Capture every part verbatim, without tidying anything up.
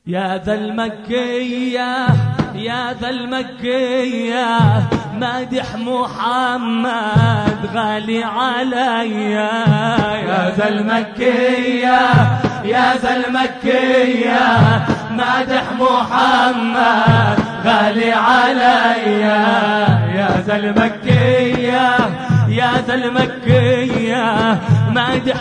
يا ذا المكية يا ذا المكية مادح محمد غالي عليا. يا ذا المكية يا ذا المكية مادح محمد غالي عليا. يا ذا المكية يا ذا المكية مادح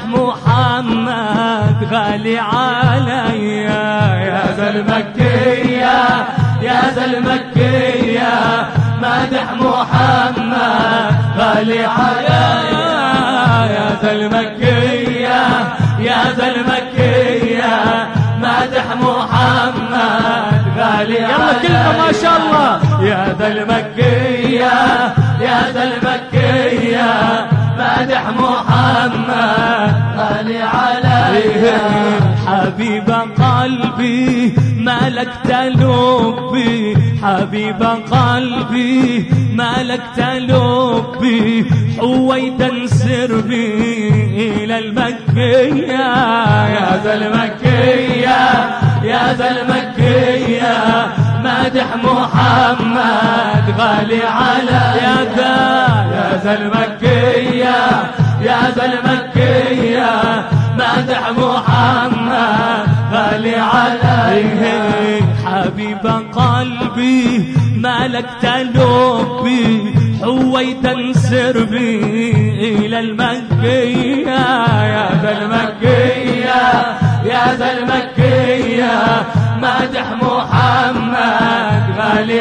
محمد غالي عليا. يا ذا المكية يا ذا المكية مادح محمد غالي عليا. يا ذا المكية يا ذا المكية مادح محمد غالي عليا. يلا كلمة ما شاء الله. يا ذا المكية يا ذا المكية مادح محمد غالي عليا. حبيب قلبي ملكت لبي حبيب قلبي ملكت لبي حويت سربي إلى المكية. يا ذا المكية يا ذا المكية مادح محمد غالي عليا. يا ذا يا ذا المكية يا ذا المكية مادح محمد غالي عليه. حبيب قلبي ملكت لبي حويت سربي إلى المكية. يا ذا المكية يا ذا المكية مادح محمد غالي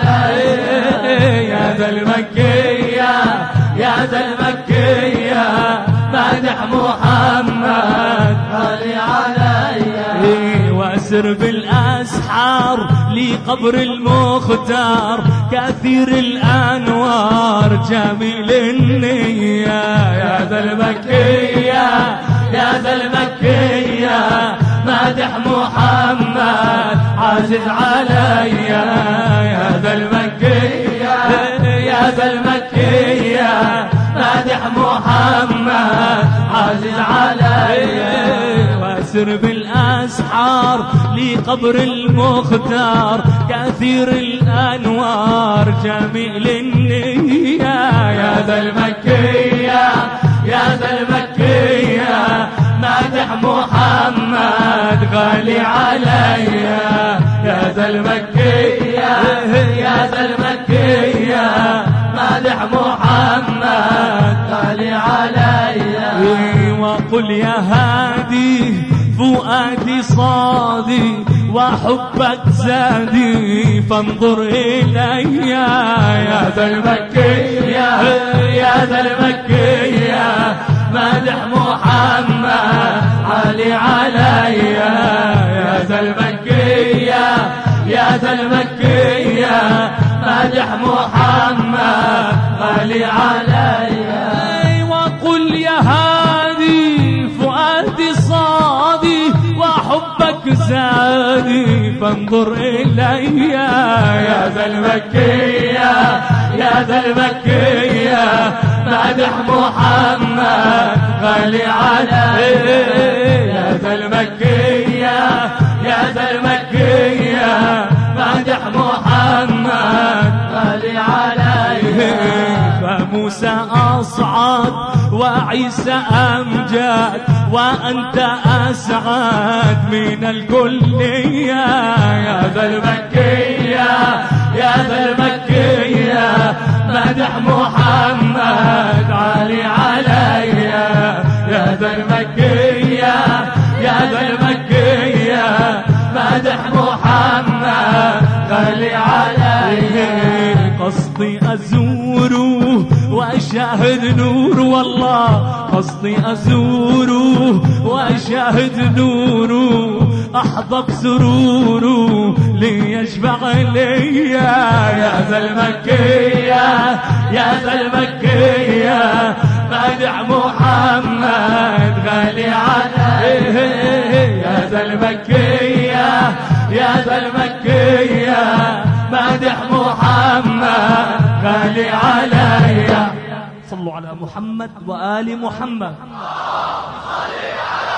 عليه. يا ذا المكية يا ذا المكية مادح محمد غالي عليا. واسر بالاسحار لقبر المختار كثير الانوار جميل النية. يا ذا المكية يا ذا المكية مادح محمد عزيز عليا. يا ذا المكية يا ذا المكية مادح محمد عزيز عليا. واسر بالاسحار لقبر المختار كثير الانوار جميل النية. يا ذا المكية يا ذا المكية مادح محمد غالي عليا. يا ذا المكية يا ذا المكية مادح محمد غالي عليا. وقل يا هادي فؤادي صادي وحبك زادي فانظر إلي. يا ذا المكية يا ذا المكية مادح محمد غالي عليا. يا ذا المكية يا ذا المكية مادح محمد غالي عليا. وقل يا هادي فؤادي صادي وحبك زادي فانظر إلي. يا ذا المكية يا ذا المكية مادح محمد غالي عليا. يا ذا المكية يا ذا المكية مادح محمد غالي عليه. فموسى أصعد وعيسى أمجد وأنت أسعد من الكلية. يا ذا المكية يا ذا المكية مادح محمد غالي عليا. يا ذا المكية يا ذا المكية مادح محمد غالي عليه. قصدي أزور وأشاهد نور والله قصدي أزور وأشاهد نور أحضر سرور ليشبع لي. يا ذا المكية يا ذا المكية مادح محمد غالي عليه. يا ذا المكية يا ذا المكية مادح محمد غالي عليا. صلوا على محمد وآل محمد.